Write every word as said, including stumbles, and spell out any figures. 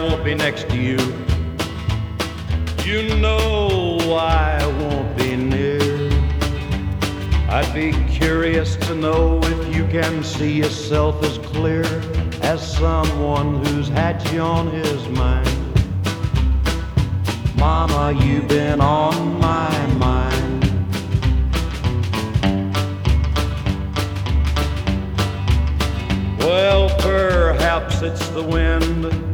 won't be next to you. You know I won't be near. I'd be curious to know if you can see yourself as clear as someone who's had you on his mind. Mama, you've been on my mind. Well, perhaps it's the wind